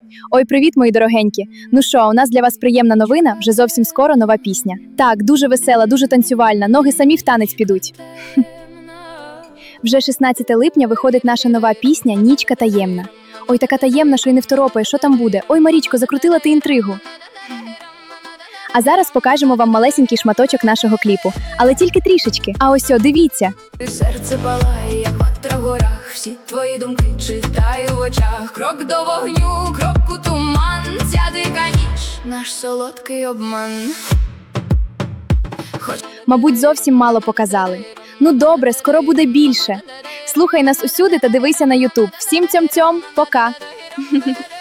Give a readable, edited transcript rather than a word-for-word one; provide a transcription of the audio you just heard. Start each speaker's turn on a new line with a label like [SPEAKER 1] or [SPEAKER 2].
[SPEAKER 1] Ой, привіт, мої дорогенькі. Ну що, у нас для вас приємна новина, вже зовсім скоро нова пісня. Так, дуже весела, дуже танцювальна, ноги самі в танець підуть. Вже 16 липня виходить наша нова пісня «Нічка таємна». Ой, така таємна, що й не второпає, що там буде. Ой, Марічко, закрутила ти інтригу. А зараз покажемо вам малесенький шматочок нашого кліпу. Але тільки трішечки. А ось, дивіться.
[SPEAKER 2] Серце палає, як ватра в горах. Всі твої думки читаю в очах. Крок до вогню, крок у туман. Ця дика ніч, наш солодкий обман.
[SPEAKER 1] Мабуть, зовсім мало показали. Ну добре, скоро буде більше. Слухай нас усюди та дивися на YouTube. Всім цьом-цьом, пока!